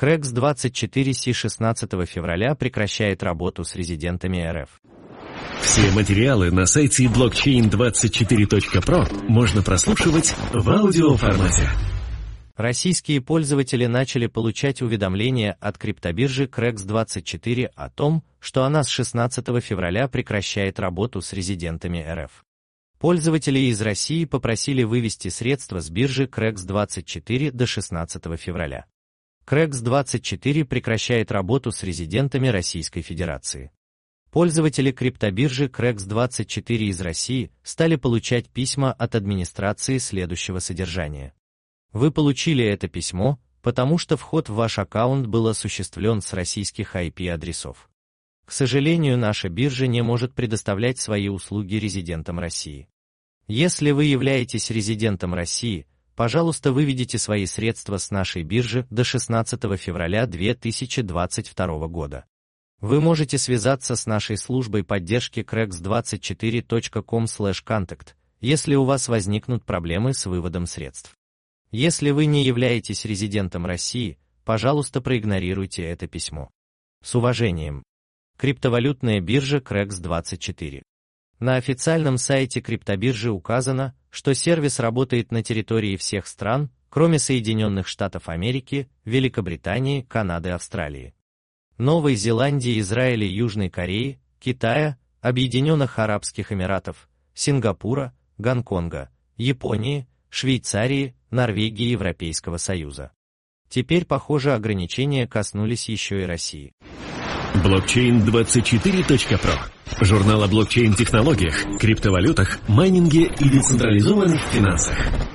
Krex24 16 февраля прекращает работу с резидентами РФ. Все материалы на сайте blockchain24.pro можно прослушивать в аудиоформате. Российские пользователи начали получать уведомления от криптобиржи Krex24 о том, что она с 16 февраля прекращает работу с резидентами РФ. Пользователи из России попросили вывести средства с биржи Krex24 до 16 февраля. Krex24 прекращает работу с резидентами Российской Федерации. Пользователи криптобиржи Krex24 из России стали получать письма от администрации следующего содержания. Вы получили это письмо, потому что вход в ваш аккаунт был осуществлен с российских IP-адресов. К сожалению, наша биржа не может предоставлять свои услуги резидентам России. Если вы являетесь резидентом России, пожалуйста, выведите свои средства с нашей биржи до 16 февраля 2022 года. Вы можете связаться с нашей службой поддержки krex24.com/contact, если у вас возникнут проблемы с выводом средств. Если вы не являетесь резидентом России, пожалуйста, проигнорируйте это письмо. С уважением. Криптовалютная биржа Krex24. На официальном сайте криптобиржи указано, что сервис работает на территории всех стран, кроме Соединенных Штатов Америки, Великобритании, Канады, Австралии, Новой Зеландии, Израиля, Южной Кореи, Китая, Объединенных Арабских Эмиратов, Сингапура, Гонконга, Японии, Швейцарии, Норвегии и Европейского Союза. Теперь, похоже, ограничения коснулись еще и России. Blockchain24.pro. Журнал о блокчейн-технологиях, криптовалютах, майнинге и децентрализованных финансах.